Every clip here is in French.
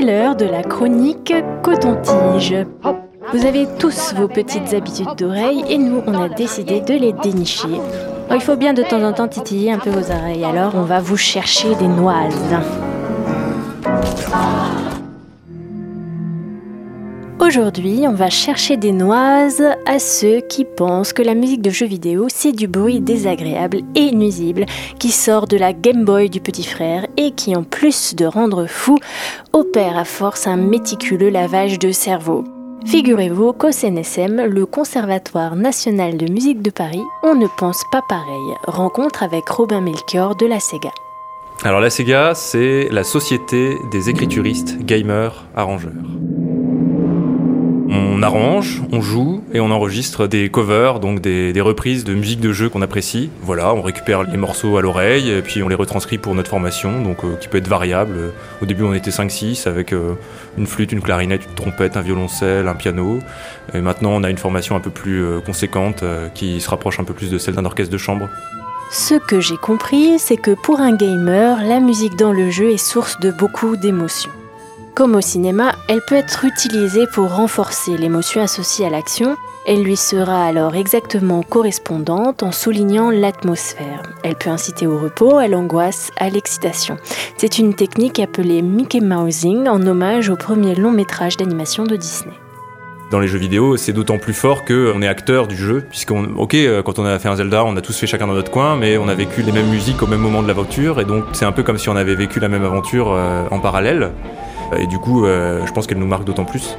l'heure de la chronique Coton-Tige. Vous avez tous vos petites habitudes d'oreilles et nous, on a décidé de les dénicher. Il faut bien de temps en temps titiller un peu vos oreilles, alors on va vous chercher des noises. Aujourd'hui, on va chercher des noises à ceux qui pensent que la musique de jeux vidéo, c'est du bruit désagréable et nuisible qui sort de la Game Boy du petit frère et qui, en plus de rendre fou, opère à force un méticuleux lavage de cerveau. Figurez-vous qu'au CNSM, le Conservatoire national de musique de Paris, on ne pense pas pareil. Rencontre avec Robin Melchior de la Sega. Alors la Sega, c'est la société des écrituristes, gamers, arrangeurs. On arrange, on joue et on enregistre des covers, donc des reprises de musique de jeu qu'on apprécie. Voilà, on récupère les morceaux à l'oreille et puis on les retranscrit pour notre formation, donc qui peut être variable. Au début, on était 5-6 avec une flûte, une clarinette, une trompette, un violoncelle, un piano. Et maintenant, on a une formation un peu plus conséquente qui se rapproche un peu plus de celle d'un orchestre de chambre. Ce que j'ai compris, c'est que pour un gamer, la musique dans le jeu est source de beaucoup d'émotions. Comme au cinéma, elle peut être utilisée pour renforcer l'émotion associée à l'action. Elle lui sera alors exactement correspondante en soulignant l'atmosphère. Elle peut inciter au repos, à l'angoisse, à l'excitation. C'est une technique appelée Mickey Mousing en hommage au premier long métrage d'animation de Disney. Dans les jeux vidéo, c'est d'autant plus fort qu'on est acteur du jeu, quand on a fait un Zelda, on a tous fait chacun dans notre coin, mais on a vécu les mêmes musiques au même moment de l'aventure, et donc c'est un peu comme si on avait vécu la même aventure en parallèle. Et du coup, je pense qu'elle nous marque d'autant plus.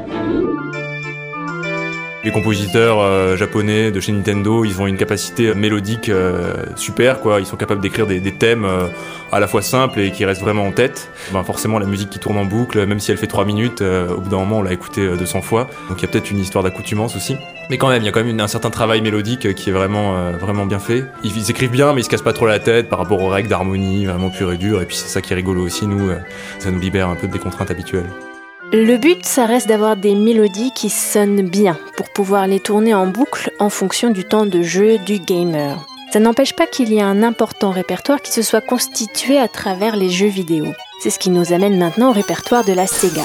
Les compositeurs japonais de chez Nintendo, ils ont une capacité mélodique super, quoi. Ils sont capables d'écrire des thèmes à la fois simples et qui restent vraiment en tête. Forcément, la musique qui tourne en boucle, même si elle fait 3 minutes, au bout d'un moment, on l'a écoutée 200 fois. Donc il y a peut-être une histoire d'accoutumance aussi. Mais quand même, il y a quand même un certain travail mélodique qui est vraiment bien fait. Ils écrivent bien, mais ils se cassent pas trop la tête par rapport aux règles d'harmonie, vraiment pure et dure. Et puis c'est ça qui est rigolo aussi, ça nous libère un peu des contraintes habituelles. Le but, ça reste d'avoir des mélodies qui sonnent bien pour pouvoir les tourner en boucle en fonction du temps de jeu du gamer. Ça n'empêche pas qu'il y ait un important répertoire qui se soit constitué à travers les jeux vidéo. C'est ce qui nous amène maintenant au répertoire de la Sega.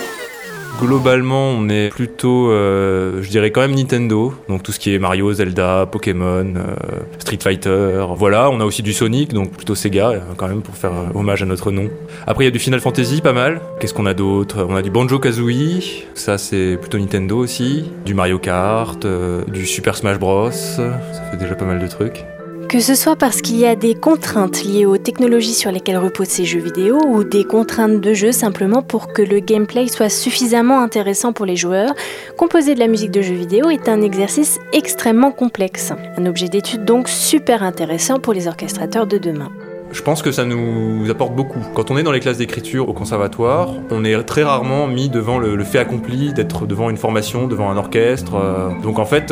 Globalement, on est plutôt, je dirais quand même Nintendo, donc tout ce qui est Mario, Zelda, Pokémon, Street Fighter, voilà. On a aussi du Sonic, donc plutôt Sega, quand même, pour faire hommage à notre nom. Après, il y a du Final Fantasy, pas mal. Qu'est-ce qu'on a d'autre ? On a du Banjo-Kazooie, ça c'est plutôt Nintendo aussi. Du Mario Kart, du Super Smash Bros, ça fait déjà pas mal de trucs. Que ce soit parce qu'il y a des contraintes liées aux technologies sur lesquelles reposent ces jeux vidéo ou des contraintes de jeu simplement pour que le gameplay soit suffisamment intéressant pour les joueurs, composer de la musique de jeux vidéo est un exercice extrêmement complexe. Un objet d'étude donc super intéressant pour les orchestrateurs de demain. Je pense que ça nous apporte beaucoup. Quand on est dans les classes d'écriture au conservatoire, on est très rarement mis devant le fait accompli d'être devant une formation, devant un orchestre. Donc en fait,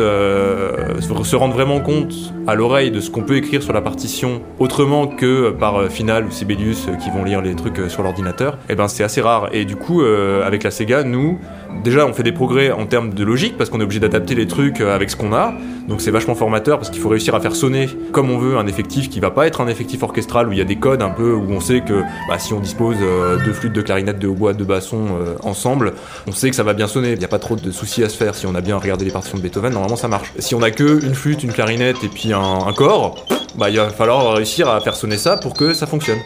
se rendre vraiment compte à l'oreille de ce qu'on peut écrire sur la partition autrement que par Final ou Sibelius qui vont lire les trucs sur l'ordinateur, c'est assez rare. Et du coup, avec la Sega, nous, déjà on fait des progrès en termes de logique parce qu'on est obligé d'adapter les trucs avec ce qu'on a. Donc c'est vachement formateur parce qu'il faut réussir à faire sonner comme on veut un effectif qui va pas être un effectif orchestral où il y a des codes un peu où on sait que si on dispose de flûtes, de clarinettes, de hautbois, de bassons ensemble, on sait que ça va bien sonner. Il n'y a pas trop de soucis à se faire. Si on a bien regardé les partitions de Beethoven, normalement ça marche. Si on a que une flûte, une clarinette et puis un corps, il va falloir réussir à faire sonner ça pour que ça fonctionne.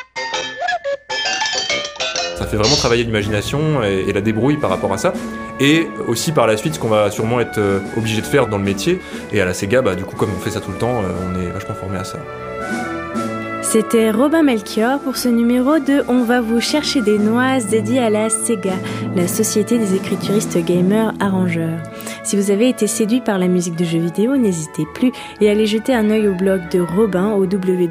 Ça fait vraiment travailler l'imagination et la débrouille par rapport à ça. Et aussi par la suite, ce qu'on va sûrement être obligé de faire dans le métier. Et à la Sega, du coup, comme on fait ça tout le temps, on est vachement formé à ça. C'était Robin Melchior pour ce numéro de On va vous chercher des noises dédié à la Sega, la société des écrituristes gamers arrangeurs. Si vous avez été séduit par la musique de jeux vidéo, n'hésitez plus et allez jeter un œil au blog de Robin au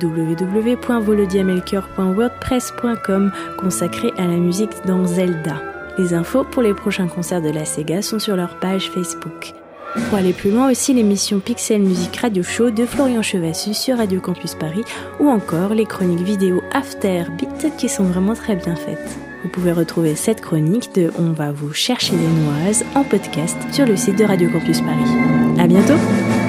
www.volodiamelchior.wordpress.com consacré à la musique dans Zelda. Les infos pour les prochains concerts de la Sega sont sur leur page Facebook. Pour aller plus loin aussi, l'émission Pixel Music Radio Show de Florian Chevassus sur Radio Campus Paris ou encore les chroniques vidéo After Beat qui sont vraiment très bien faites. Vous pouvez retrouver cette chronique de On va vous chercher des noises en podcast sur le site de Radio Campus Paris. À bientôt!